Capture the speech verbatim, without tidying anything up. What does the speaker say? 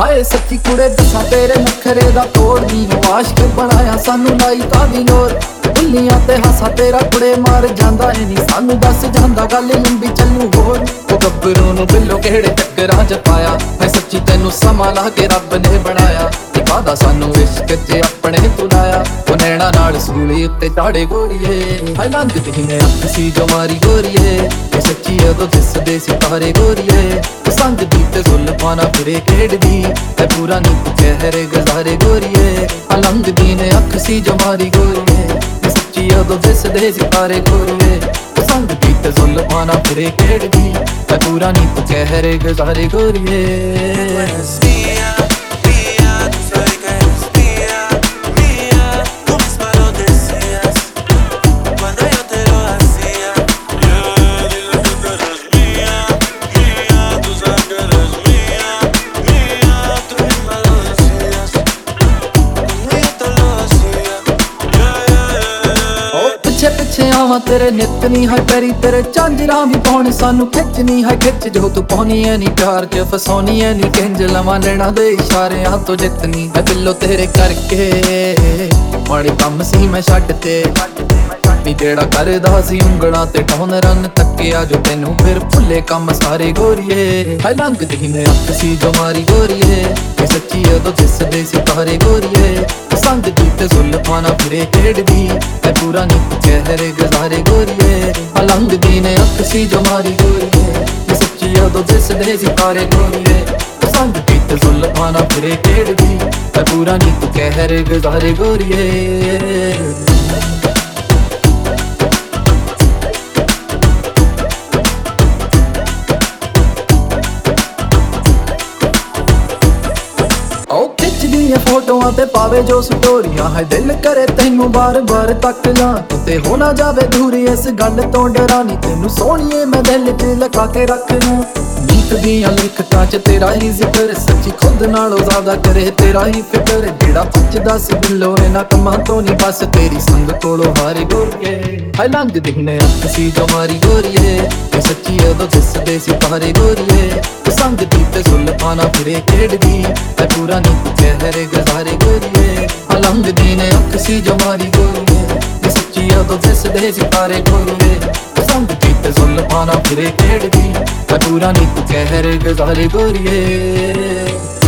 हाय सच्ची कुड़े दसा तेरे नखरे दा तोड़ दी आशिक बनाया सानू लाई तादी लोर बुल्लियां ते हासा तेरा कुड़े मार जांदा है नी सानू दस जांदा गल लंबी चलू होर ओ गब्बरू नू बिल्लो केड़े चक्करां च पाया है सच्ची तैनू समा ला के रब ने बनाया वादा सानू इश्क च अपने तुलाया ओ नैना नाल सूली उत्ते चाड़े गोरीए हाय लंघदी ने अख सी जो मारी गोरीए ए सच्ची अदो दिसदे सितारे गोरीए संग दी ते जुल्फां ना फिरे खेड़दी ऐ पूरा नी चेहरे गुजारे गोरीए आ लंघदी ने अख सी जो मारी गोरीए ए सच्ची अदो दिसदे सितारे गोरीए संग दी ते जुल्फां ना फिरे खेड़दी ऐ पूरा नी चेहरे गुजारे गोरीए पिछे पिछे आवा तेरे नितनी है पैरी तेरे झांजरा भी पाने सानू खिचनी है खिच जो तू पानी है नी प्यार च फसानी है नी किंज लवा लेना दे इशारे हां तो जितनी मैं दिलों तेरे करके माड़े कम सी मैं छड्ड ते नी जेड़ा करदा सी उंगलां ते टौन रन तक्किया जो तैनू फिर भुल्ले कम सारे गोरीए हाय लंघदी ने अख सी जो मारी गोरीए ए सच्ची अदो दिसदे सितारे गोरीए संग दी ते जुल्फां ना फिरे खेड़दी ऐ पूरा नी चेहरे गुजारे गोरीए आ लंघदी ने अख सी जो मारी गोरीए ए सच्ची अदो दिसदे सितारे गोरीए संग दी ते जुल्फां ना फिरे खेड़दी ऐ पूरा नी चेहरे गुजारे गोरीए फोटोआं ते पावे जो स्टोरियां है दिल करे तैनू बार बार तक ला ते हो ना जावे दूरी इस गल तो डरानी तैनू सोहणीए मैं दिल च लगा के रख लूं नीत दियां लिखतां च तेरा ही जिक्र सच्ची खुद नालों ज्यादा करे तेरा ही फिक्र जेड़ा पुछदा सी दिलों इन्हां कम्मां तो नहीं बस तेरी संग कोलों हारे गोरीए हाय लंघदी ने अख सी जो मारी गोरीए ए सच्ची अदो दिसदे सितारे गोरीए संग दी ते जुल्फां ना फिरे खेड़दी ऐ पूरा नी चेहरे गुजारे गोरीए आ लंघदी ने अख सी जो मारी गोरीए ए सच्ची अदो दिसदे सितारे गोरीए संग दी ते जुल्फां ना फिरे खेड़दी ऐ पूरा नी चेहरे गुजारे गोरीए।